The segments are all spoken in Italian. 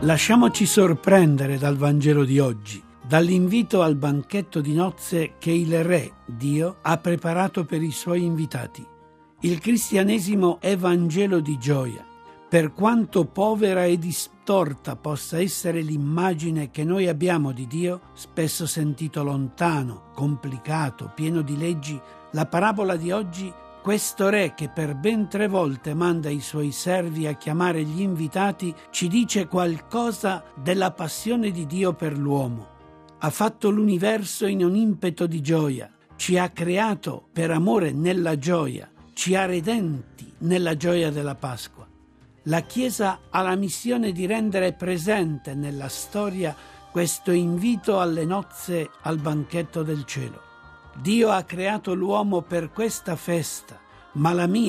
Lasciamoci sorprendere dal Vangelo di oggi, dall'invito al banchetto di nozze che il Re, Dio, ha preparato per i suoi invitati. Il cristianesimo è Vangelo di gioia. Per quanto povera e distorta possa essere l'immagine che noi abbiamo di Dio, spesso sentito lontano, complicato, pieno di leggi, la parabola di oggi, questo Re che per ben 3 volte manda i suoi servi a chiamare gli invitati, ci dice qualcosa della passione di Dio per l'uomo. Ha fatto l'universo in un impeto di gioia, ci ha creato per amore nella gioia, ci ha redenti nella gioia della Pasqua. La Chiesa ha la missione di rendere presente nella storia questo invito alle nozze al banchetto del cielo. Dio ha creato l'uomo per questa festa, ma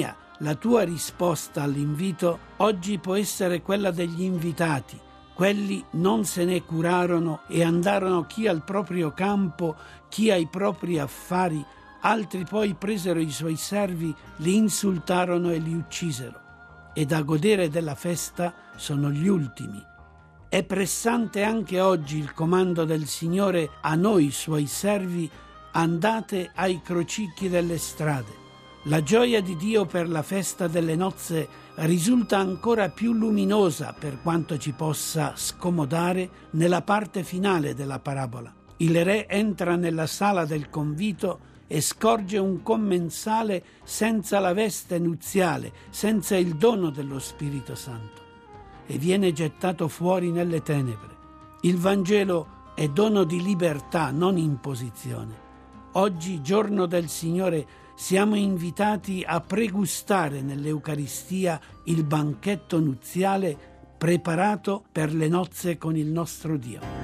la tua risposta all'invito oggi può essere quella degli invitati. Quelli non se ne curarono e andarono chi al proprio campo, chi ai propri affari, altri poi presero i suoi servi, li insultarono e li uccisero. Ed a godere della festa sono gli ultimi. È pressante anche oggi il comando del Signore a noi, suoi servi: andate ai crocicchi delle strade. La gioia di Dio per la festa delle nozze risulta ancora più luminosa, per quanto ci possa scomodare, nella parte finale della parabola. Il Re entra nella sala del convito e scorge un commensale senza la veste nuziale, senza il dono dello Spirito Santo, e viene gettato fuori nelle tenebre. Il Vangelo è dono di libertà, non imposizione. Oggi, giorno del Signore, siamo invitati a pregustare nell'Eucaristia il banchetto nuziale preparato per le nozze con il nostro Dio.